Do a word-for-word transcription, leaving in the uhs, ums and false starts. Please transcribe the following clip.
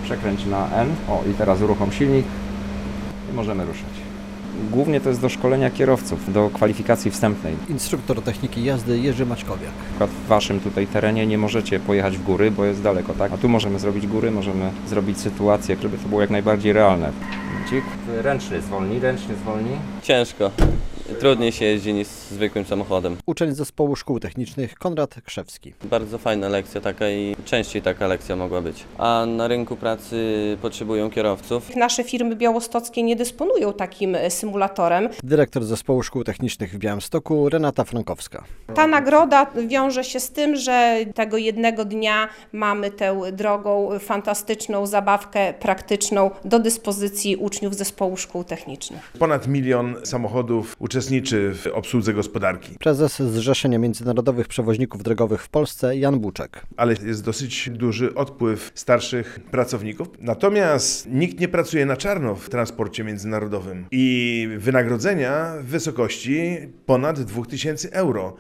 Przekręć na N. O, i teraz uruchom silnik i możemy ruszać. Głównie to jest do szkolenia kierowców, do kwalifikacji wstępnej. Instruktor techniki jazdy Jerzy Maćkowiak. Na przykład w waszym tutaj terenie nie możecie pojechać w góry, bo jest daleko, tak? A tu możemy zrobić góry, możemy zrobić sytuację, żeby to było jak najbardziej realne. Cik. Ręczny zwolni, ręcznie zwolni. Ciężko. Trudniej się jeździ niż zwykłym samochodem. Uczeń zespołu szkół technicznych Konrad Krzewski. Bardzo fajna lekcja taka i częściej taka lekcja mogła być. A na rynku pracy potrzebują kierowców. Nasze firmy białostockie nie dysponują takim symulatorem. Dyrektor zespołu szkół technicznych w Białymstoku Renata Frankowska. Ta nagroda wiąże się z tym, że tego jednego dnia mamy tę drogą, fantastyczną zabawkę praktyczną do dyspozycji uczniów zespołu szkół technicznych. Ponad milion samochodów uczestniczy w obsłudze gospodarki. Prezes Zrzeszenia Międzynarodowych Przewoźników Drogowych w Polsce Jan Buczek. Ale jest dosyć duży odpływ starszych pracowników. Natomiast nikt nie pracuje na czarno w transporcie międzynarodowym i wynagrodzenia w wysokości ponad dwa tysiące euro.